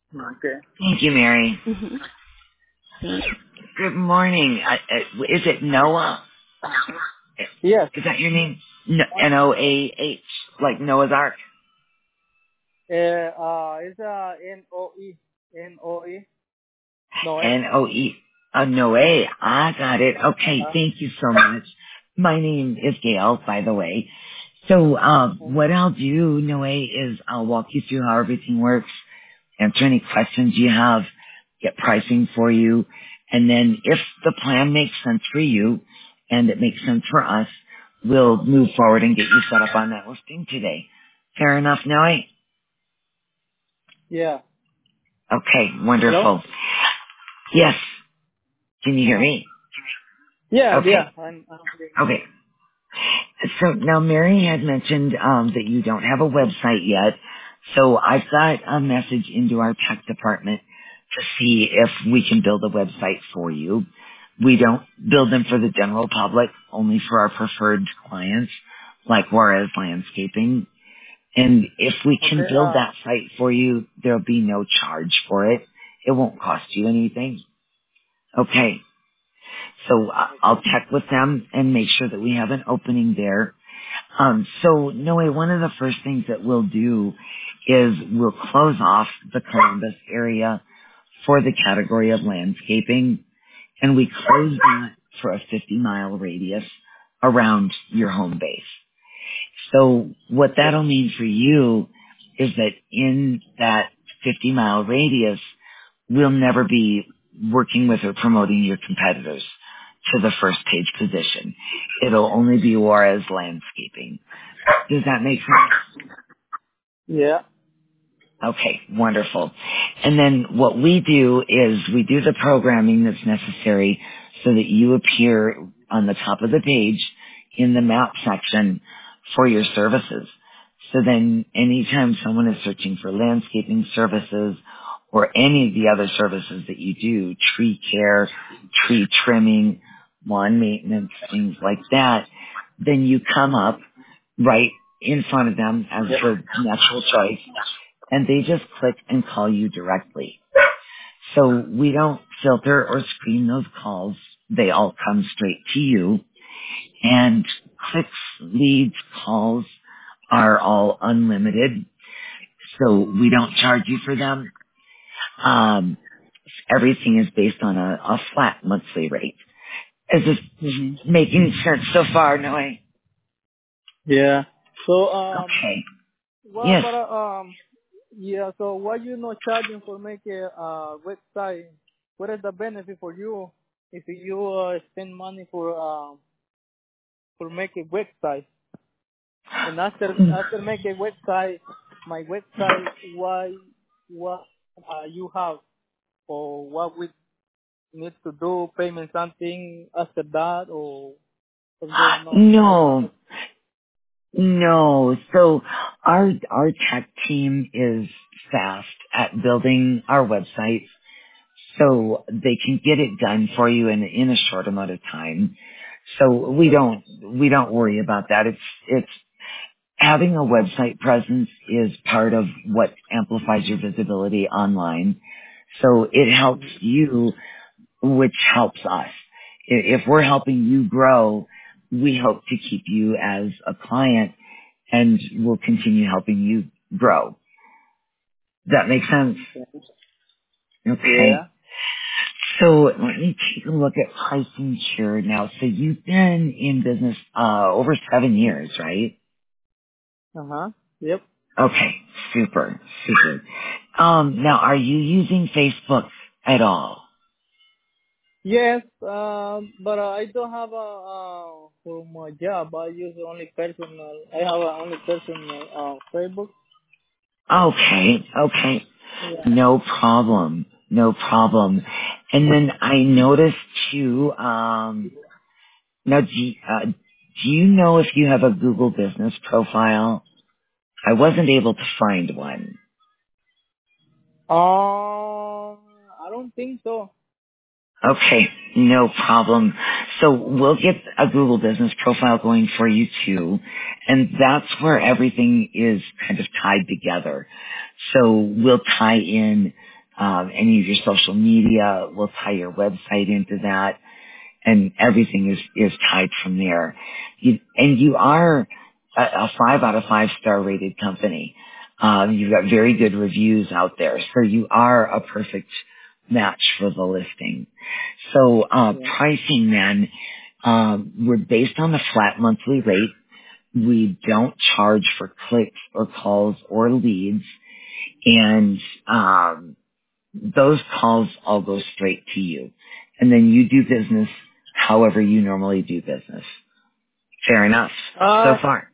Okay. Thank you, Mary. Mm-hmm. Thank Good morning. Is it Noah? Yes. Is that your name? Noah, like Noah's Ark? It's Noe. Noe. Noe. Noe. Noe. I got it. Okay, Uh-huh. thank you so much. My name is Gail, by the way. So, what I'll do, Noe, is I'll walk you through how everything works, answer any questions you have, get pricing for you, and then if the plan makes sense for you and it makes sense for us, we'll move forward and get you set up on that listing today. Fair enough, Noe? Yeah. Okay, Hello? wonderful. Yes, can you hear Uh-huh. me? Yeah, Okay, yeah. I'm hearing you. okay. So now Mary had mentioned that you don't have a website yet. So I've got a message into our tech department to see if we can build a website for you. We don't build them for the general public, only for our preferred clients, like Juarez Landscaping. And if we can Okay. build that site for you, there'll be no charge for it. It won't cost you anything. Okay. So I'll Okay. check with them and make sure that we have an opening there. So Noe, one of the first things that we'll do is we'll close off the Columbus area for the category of landscaping, and we close that for a 50-mile radius around your home base. So what Okay. that'll mean for you is that in that 50-mile radius, we'll never be working with or promoting your competitors to the first page position. It'll only be Juarez Landscaping. Does that make sense? Yeah. Okay, wonderful. And then what we do is we do the programming that's necessary so that you appear on the top of the page in the map section for your services. So then anytime someone is searching for landscaping services or any of the other services that you do, tree care, tree trimming, lawn maintenance, things like that, then you come up right in front of them as Yeah. the natural choice and they just click and call you directly. So we don't filter or screen those calls. They all come straight to you. And clicks, leads, calls are all unlimited. So we don't charge you for them. Um, everything is based on a flat monthly rate. Is this Mm-hmm. making sense so far, Noe? Yeah. So, Okay. what, Yes. but, yeah, so why you not charging for make a website? What is the benefit for you if you spend money for make a website? And after make a website, my website, what you have or what we need to do, payment something after that or what's going on? I don't No. understand. No. So our tech team is fast at building our websites so they can get it done for you in a short amount of time. So we don't worry about that. It's having a website presence is part of what amplifies your visibility online. So it helps you, which helps us. If we're helping you grow, we hope to keep you as a client and we'll continue helping you grow. Does that make sense? Yeah. Okay. So let me take a look at pricing here now. So you've been in business over 7 years, right? Uh huh. Yep. Okay, super, super. Now are you using Facebook at all? Yes, but I don't have a for my job. I use only personal. I have a only personal Facebook. Okay, okay. Yeah. No problem. No problem. And then I noticed too, now do you know if you have a Google business profile? I wasn't able to find one. I don't think so. Okay, no problem. So we'll get a Google business profile going for you too, and that's where everything is kind of tied together. So we'll tie in any of your social media. We'll tie your website into that, and everything is tied from there. You are a 5 out of 5 star rated company. You've got very good reviews out there, so you are a perfect match for the listing. So pricing then, we're based on a flat monthly rate. We don't charge for clicks or calls or leads, and those calls all go straight to you. And then you do business however you normally do business. Fair enough so far.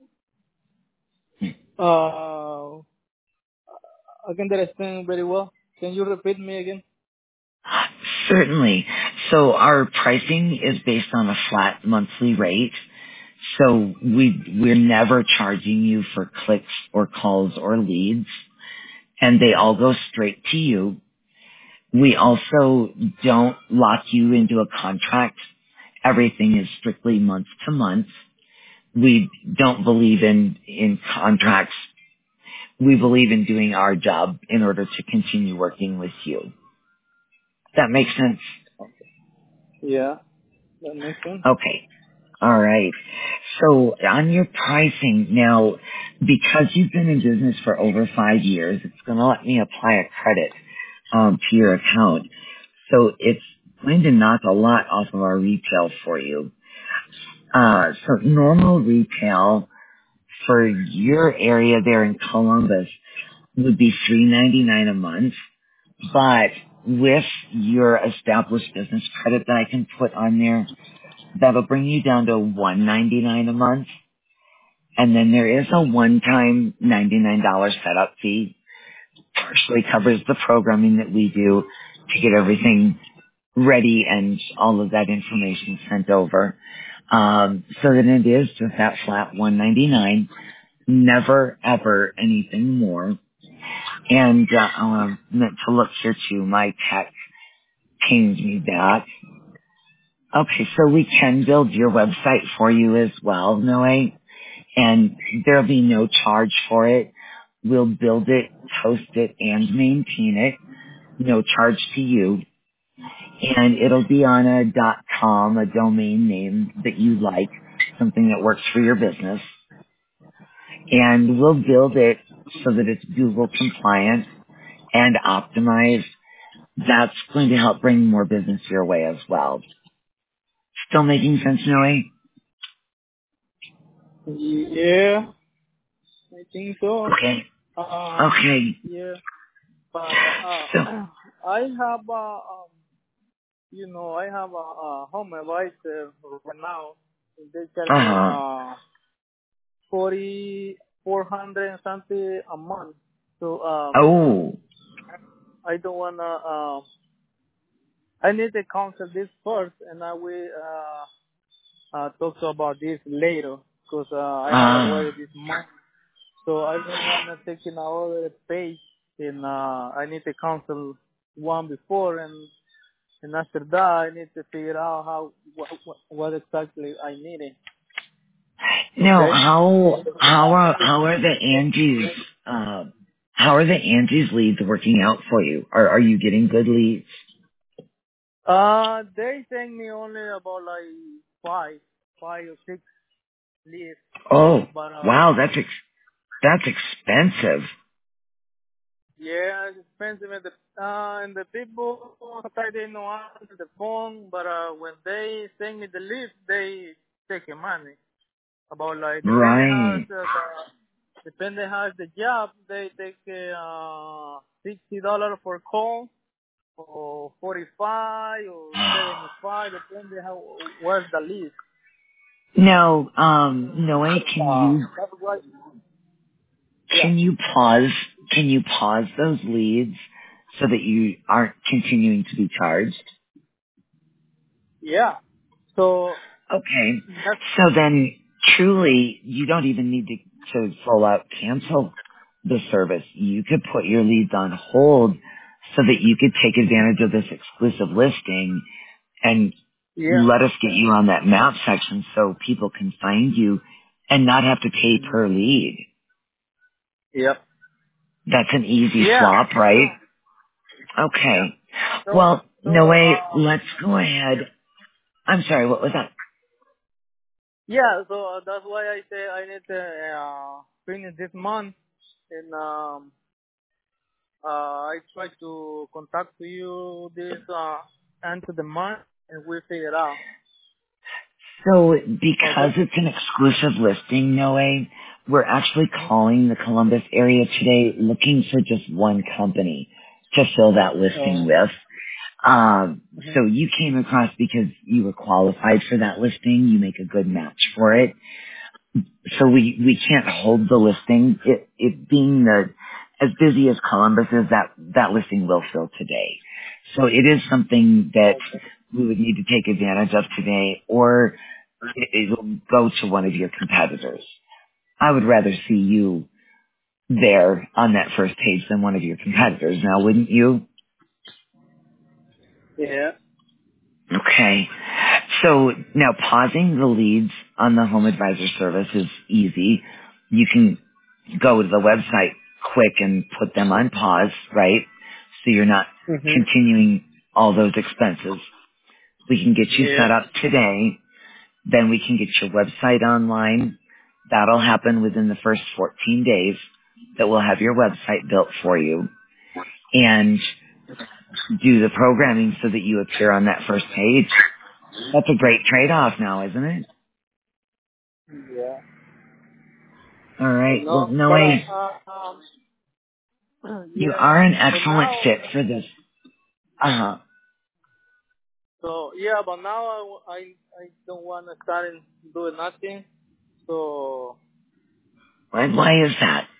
I can understand very well. Can you repeat me again? Certainly. So our pricing is based on a flat monthly rate. So we're never charging you for clicks or calls or leads, and they all go straight to you. We also don't lock you into a contract. Everything is strictly month to month. We don't believe in contracts. We believe in doing our job in order to continue working with you. That makes sense? Yeah, that makes sense. Okay. All right. So on your pricing now, because you've been in business for over 5 years, it's going to let me apply a credit to your account. So it's going to knock a lot off of our retail for you. So normal retail for your area there in Columbus would be $3.99 a month, but with your established business credit that I can put on there, that'll bring you down to $1.99 a month. And then there is a one-time $99 setup fee. Partially covers the programming that we do to get everything ready and all of that information sent over. So that it is just that flat $1.99. Never ever anything more. And I meant to look here too. My tech pinged me that. Okay, so we can build your website for you as well, Noe, and there'll be no charge for it. We'll build it, host it, and maintain it. No charge to you. And it'll be on a .com, a domain name that you like, something that works for your business. And we'll build it so that it's Google compliant and optimized. That's going to help bring more business your way as well. Still making sense, Noe? Yeah, I think so. Okay. Okay. Yeah, but So, I have I have a home advisor right now. They charge me 400 and something a month. So I don't wanna. I need to cancel this first, and I will talk about this later because I have already this month. So I don't wanna take in another page, and I need to cancel one before, and after that I need to figure out what exactly I need. now, Okay? how are the Angie's how are the Angie's leads working out for you? Are you getting good leads? They send me only about like five or six leads. Oh, But wow, that's expensive. yeah, it's expensive. And the people sometimes they know answer the phone, but when they send me the list, they take the money. About like Right. depending how the job, they take $60 for call, or 45 or 75, depending how what's the list. Now, Noe, That's why. Yeah. can you pause those leads so that you aren't continuing to be charged? Yeah. So Okay. that's So then truly you don't even need to full out cancel the service. You could put your leads on hold so that you could take advantage of this exclusive listing and yeah. let us get you on that map section so people can find you and not have to pay per lead. Yep. That's an easy Yeah. swap, right? Okay. Yeah. Well, So no way. Let's go ahead. I'm sorry, what was that? yeah, so that's why I say I need to finish this month, and I try to contact you this end of the month, and we figure it out. So because Okay. it's an exclusive listing, Noe, we're actually calling the Columbus area today looking for just one company to fill that listing So. with. Mhm. So you came across because you were qualified for that listing. You make a good match for it. So we can't hold the listing. It being as busy as Columbus is, that listing will fill today. So it is something that Okay. we would need to take advantage of today, or it will go to one of your competitors. I would rather see you there on that first page than one of your competitors. Now, wouldn't you? Yeah. Okay. So now pausing the leads on the home advisor service is easy. You can go to the website quick and put them on pause, right? So you're not Mhm. continuing all those expenses. We can get you set Yeah. up today. Then we can get your website online. That'll happen within the first 14 days that we'll have your website built for you and do the programming so that you appear on that first page. That's a great trade-off now, isn't it? Yeah. All I right. Well, know, but Noe, you yeah. are an But excellent now, fit for this. Uh-huh. so yeah, but now I don't want to start and do nothing. So Why is that?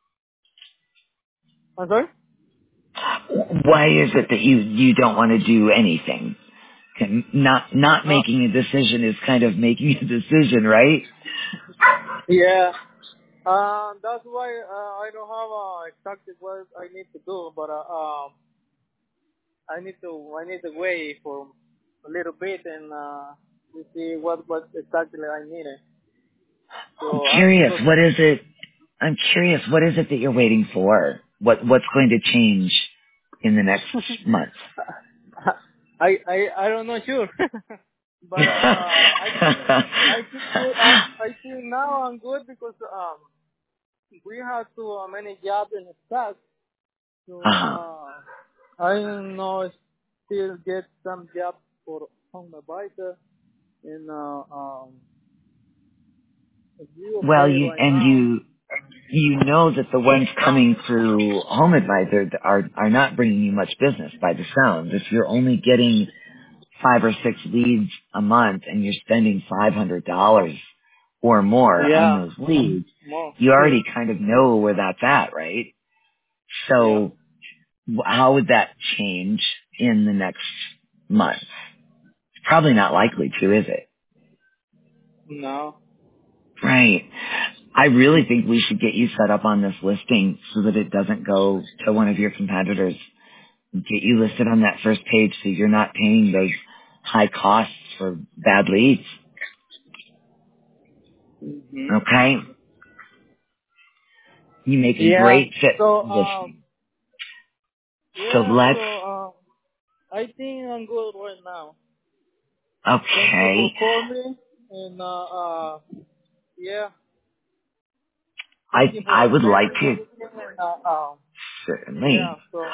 I'm sorry. Why is it that you don't want to do anything? Not Uh, making a decision is kind of making a decision, right? yeah. That's why I don't have exactly what I need to do, but I need to wait for a little bit and to see what exactly I need. I'm So curious. because What is it? I'm curious. What is it that you're waiting for? What's going to change in the next month? I don't know sure, but I think good. I think now I'm good because we have too many jobs in the staff. So uh-huh. I don't know still get some job for home advisor and it's really Well, okay right now. you know that the ones coming through Home Advisor are not bringing you much business by the sound. If you're only getting 5 or 6 leads a month and you're spending $500 or more on Yeah, those leads, more. you Yeah. already kind of know where that's at, right? Yeah. So how would that change in the next month? It's probably not likely to, is it? No. Right. I really think we should get you set up on this listing so that it doesn't go to one of your competitors. Get you listed on that first page so you're not paying those high costs for bad leads. Hmm. Okay? You make a Yeah. great fit So for this. So yeah. let's, So I think I'm good right now. Thank you okay. for calling me and yeah. Thank you for I would like explaining to, everything and yeah. certainly. So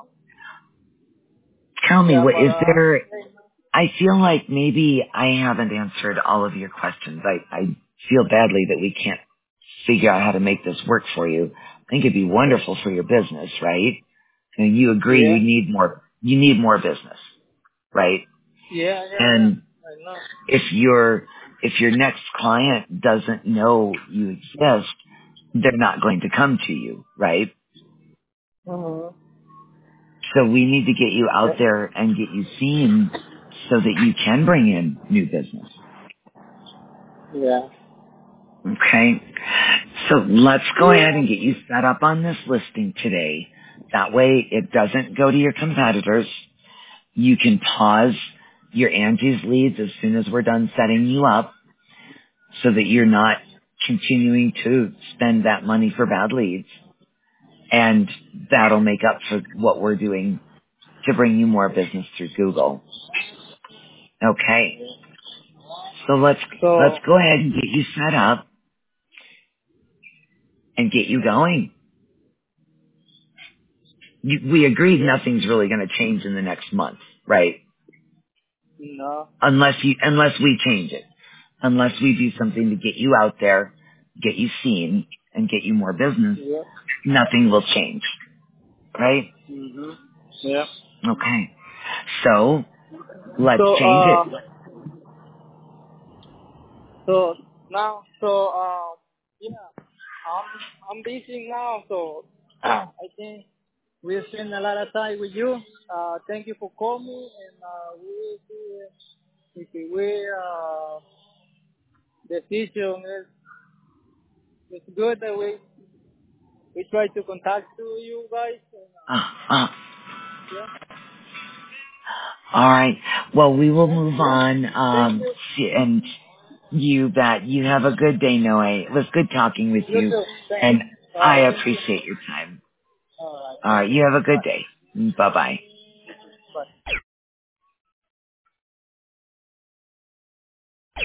Tell me, yeah, what but is there, I feel like maybe I haven't answered all of your questions. I feel badly that we can't figure out how to make this work for you. I think it'd be wonderful for your business, right? And you agree yeah. you need more business, right? Yeah, yeah, yeah. And I know. if your next client doesn't know you exist, they're not going to come to you, right? Mm-hmm. So we need to get you out Yeah. there and get you seen so that you can bring in new business. Yeah. Okay? So let's go ahead Yeah. and get you set up on this listing today. That way it doesn't go to your competitors. You can pause your Angie's leads as soon as we're done setting you up so that you're not continuing to spend that money for bad leads. And that'll make up for what we're doing to bring you more business through Google. Okay. So let's go ahead and get you set up and get you going. We agreed nothing's really going to change in the next month, right? No. Unless we change it. Unless we do something to get you out there, get you seen, and get you more business, Yeah. nothing will change, right? Mm-hmm. Yeah. Okay. So let's So change it. so now yeah, I'm busy now, so I think we spend a lot of time with you. Thank you for calling me, and we will see if we decision is good. That we try to contact you guys. And, yeah. All right. Well, we will move on. Thank you. And you bet. You have a good day, Noe. It was good talking with You you, too. Thank and you. I Thank you. appreciate your time. All right. All right. You have a good Bye. day. Bye bye. Bye.